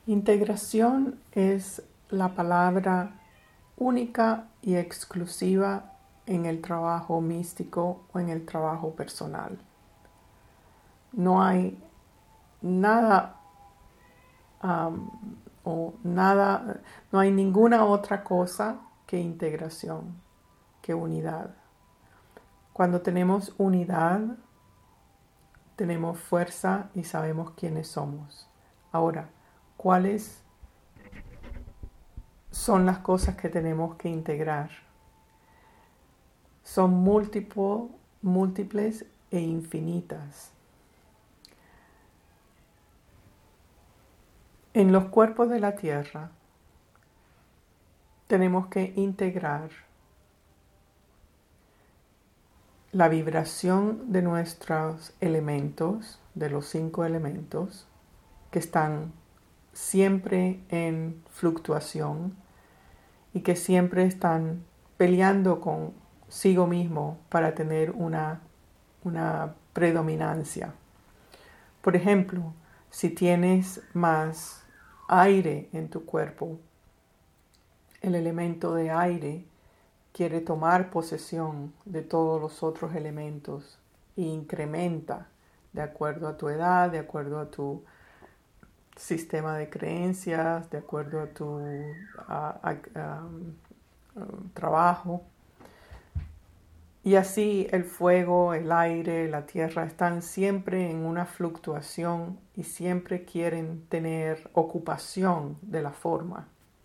Integración es la palabra única y exclusiva en el trabajo místico o en el trabajo personal. No hay nada no hay ninguna otra cosa que integración, que unidad. Cuando tenemos unidad, tenemos fuerza y sabemos quiénes somos. Ahora, ¿cuáles son las cosas que tenemos que integrar? Son múltiples e infinitas. En los cuerpos de la tierra tenemos que integrar la vibración de nuestros elementos, de los 5 elementos, que están siempre en fluctuación y que siempre están peleando consigo mismo para tener una predominancia. Por ejemplo, si tienes más aire en tu cuerpo, el elemento de aire quiere tomar posesión de todos los otros elementos e incrementa de acuerdo a tu edad, de acuerdo a tu sistema de creencias, de acuerdo a tu trabajo. Y así el fuego, el aire, la tierra están siempre en una fluctuación y siempre quieren tener ocupación de la forma.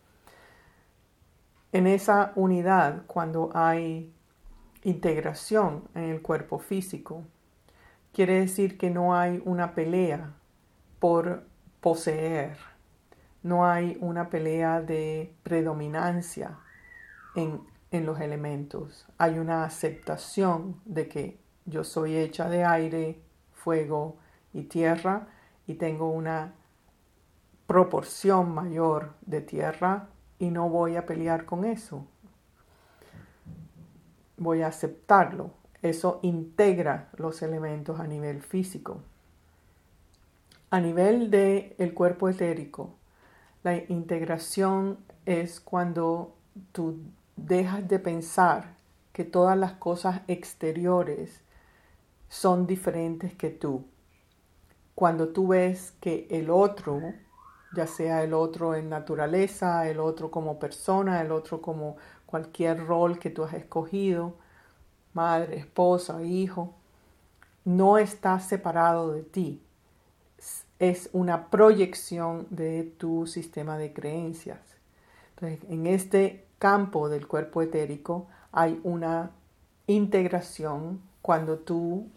En esa unidad, cuando hay integración en el cuerpo físico, quiere decir que no hay una pelea por poseer, no hay una pelea de predominancia en los elementos. Hay una aceptación de que yo soy hecha de aire, fuego y tierra y tengo una proporción mayor de tierra y no voy a pelear con eso. Voy a aceptarlo. Eso integra los elementos a nivel físico. A nivel del cuerpo etérico, la integración es cuando tú dejas de pensar que todas las cosas exteriores son diferentes que tú. Cuando tú ves que el otro, ya sea el otro en naturaleza, el otro como persona, el otro como cualquier rol que tú has escogido, madre, esposa, hijo, no está separado de ti. Es una proyección de tu sistema de creencias. Entonces, en este campo del cuerpo etérico hay una integración cuando tú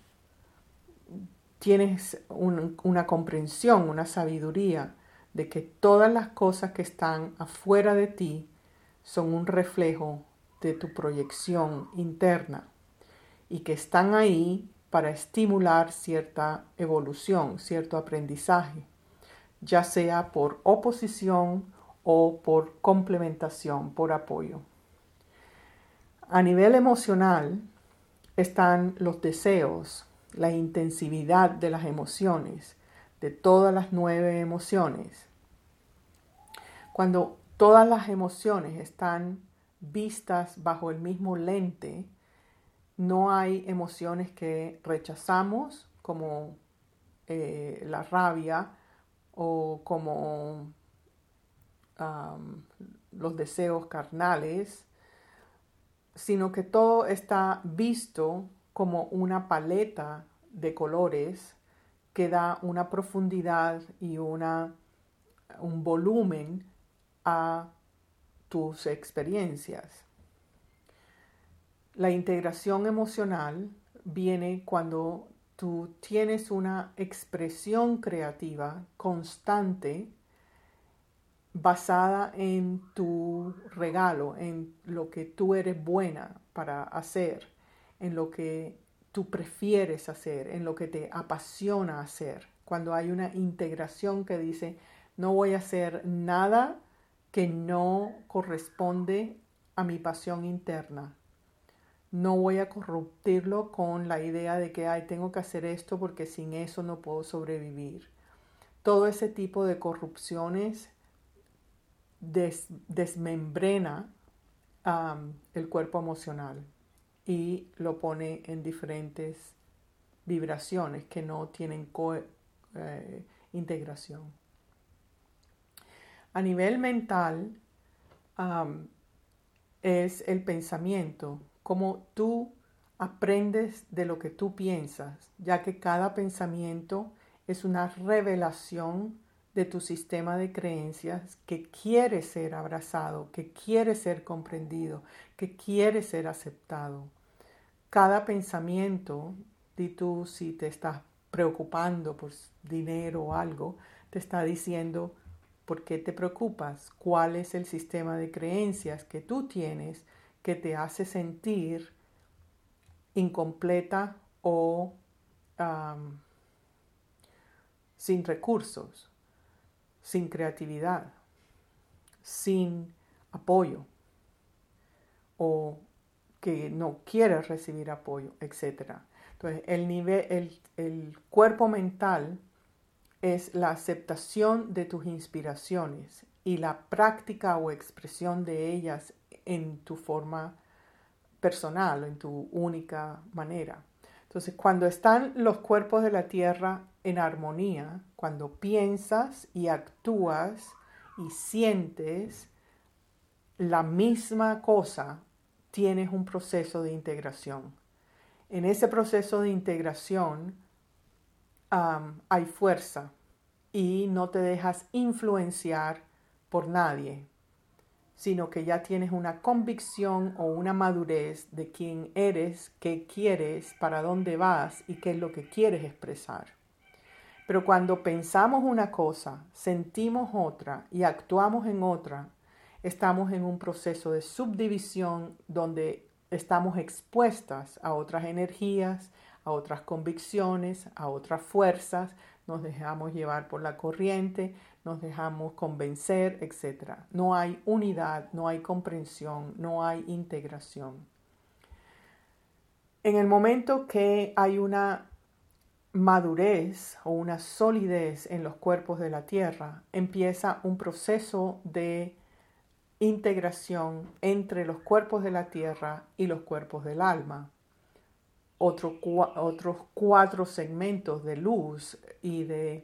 tienes una comprensión, una sabiduría de que todas las cosas que están afuera de ti son un reflejo de tu proyección interna y que están ahí para estimular cierta evolución, cierto aprendizaje, ya sea por oposición o por complementación, por apoyo. A nivel emocional están los deseos, la intensividad de las emociones, de todas las 9 emociones. Cuando todas las emociones están vistas bajo el mismo lente, no hay emociones que rechazamos, como la rabia o como los deseos carnales, sino que todo está visto como una paleta de colores que da una profundidad y un volumen a tus experiencias. La integración emocional viene cuando tú tienes una expresión creativa constante basada en tu regalo, en lo que tú eres buena para hacer, en lo que tú prefieres hacer, en lo que te apasiona hacer. Cuando hay una integración que dice, no voy a hacer nada que no corresponde a mi pasión interna. No voy a corruptirlo con la idea de que tengo que hacer esto porque sin eso no puedo sobrevivir. Todo ese tipo de corrupciones desmembrena el cuerpo emocional y lo pone en diferentes vibraciones que no tienen integración. A nivel mental, es el pensamiento, cómo tú aprendes de lo que tú piensas, ya que cada pensamiento es una revelación de tu sistema de creencias que quiere ser abrazado, que quiere ser comprendido, que quiere ser aceptado. Cada pensamiento, di tú si te estás preocupando por dinero o algo, te está diciendo por qué te preocupas, cuál es el sistema de creencias que tú tienes que te hace sentir incompleta o sin recursos, sin creatividad, sin apoyo o que no quieres recibir apoyo, etc. Entonces, el cuerpo mental es la aceptación de tus inspiraciones y la práctica o expresión de ellas en tu forma personal, en tu única manera. Entonces, cuando están los cuerpos de la tierra en armonía, cuando piensas y actúas y sientes la misma cosa, tienes un proceso de integración. En ese proceso de integración hay fuerza y no te dejas influenciar por nadie, sino que ya tienes una convicción o una madurez de quién eres, qué quieres, para dónde vas y qué es lo que quieres expresar. Pero cuando pensamos una cosa, sentimos otra y actuamos en otra, estamos en un proceso de subdivisión donde estamos expuestas a otras energías, a otras convicciones, a otras fuerzas, nos dejamos llevar por la corriente, nos dejamos convencer, etc. No hay unidad, no hay comprensión, no hay integración. En el momento que hay una madurez o una solidez en los cuerpos de la tierra, empieza un proceso de integración entre los cuerpos de la tierra y los cuerpos del alma. Otros 4 segmentos de luz y de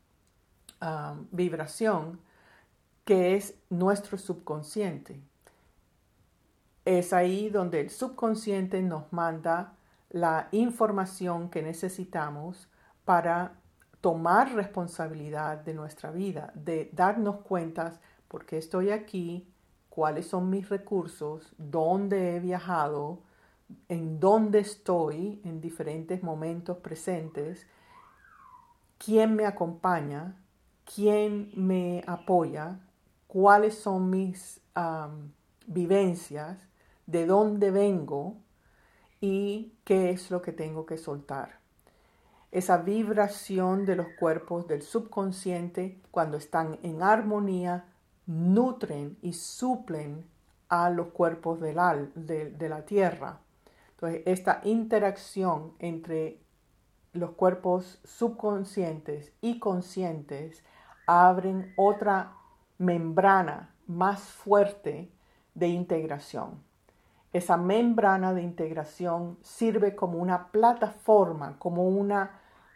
vibración, que es nuestro subconsciente. Es ahí donde el subconsciente nos manda la información que necesitamos para tomar responsabilidad de nuestra vida, de darnos cuenta por qué estoy aquí, cuáles son mis recursos, dónde he viajado, en dónde estoy en diferentes momentos presentes, quién me acompaña, quién me apoya, cuáles son mis vivencias, de dónde vengo y qué es lo que tengo que soltar. Esa vibración de los cuerpos del subconsciente, cuando están en armonía, nutren y suplen a los cuerpos de la tierra. Entonces, esta interacción entre los cuerpos subconscientes y conscientes abren otra membrana más fuerte de integración. Esa membrana de integración sirve como una plataforma, como una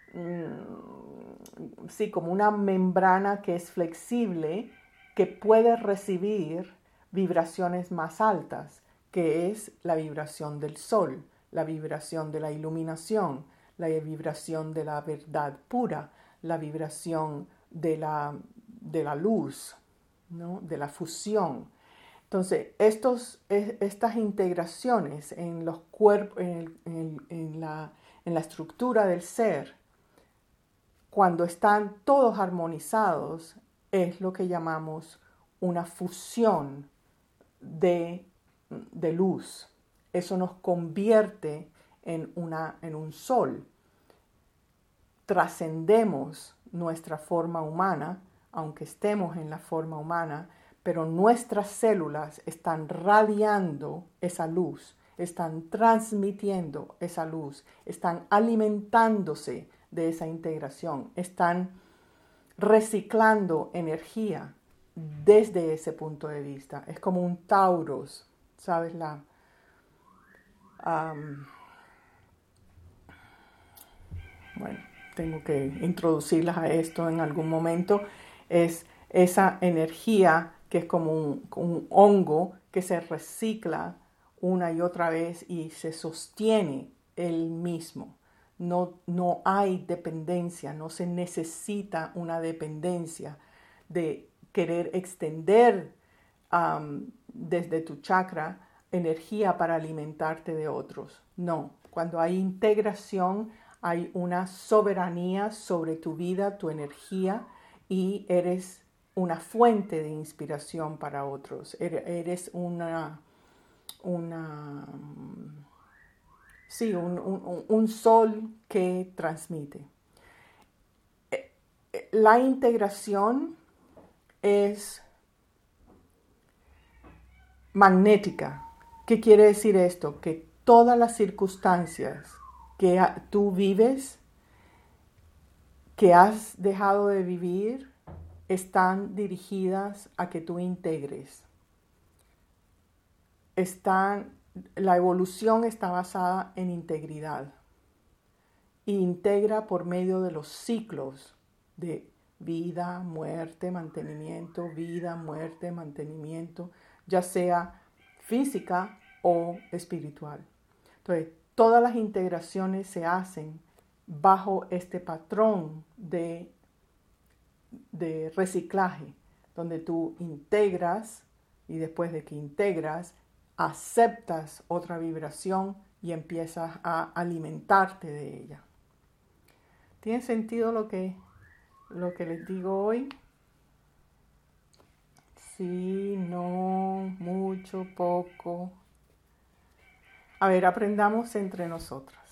membrana que es flexible, que puede recibir vibraciones más altas, que es la vibración del sol, la vibración de la iluminación, la vibración de la verdad pura, la vibración de la luz, ¿no? De la fusión. Entonces, estas integraciones en los cuerpos, en la estructura del ser, cuando están todos armonizados, es lo que llamamos una fusión de luz. Eso nos convierte en un sol. Trascendemos nuestra forma humana, aunque estemos en la forma humana, pero nuestras células están radiando esa luz, están transmitiendo esa luz, están alimentándose de esa integración, están reciclando energía desde ese punto de vista. Es como un Tauros, ¿sabes? Bueno, tengo que introducirlas a esto en algún momento. Es esa energía que es como un hongo que se recicla una y otra vez y se sostiene el mismo. No hay dependencia, no se necesita una dependencia de querer extender desde tu chakra energía para alimentarte de otros. No, cuando hay integración hay una soberanía sobre tu vida, tu energía, y eres una fuente de inspiración para otros. Eres un sol que transmite. La integración es magnética. ¿Qué quiere decir esto? Que todas las circunstancias que tú vives, que has dejado de vivir, están dirigidas a que tú integres. La evolución está basada en integridad. E integra por medio de los ciclos de vida, muerte, mantenimiento, vida, muerte, mantenimiento, ya sea física o espiritual. Entonces, todas las integraciones se hacen bajo este patrón de reciclaje, donde tú integras y después de que integras, aceptas otra vibración y empiezas a alimentarte de ella. ¿Tiene sentido lo que les digo hoy? Sí, no, mucho, poco. A ver, aprendamos entre nosotras.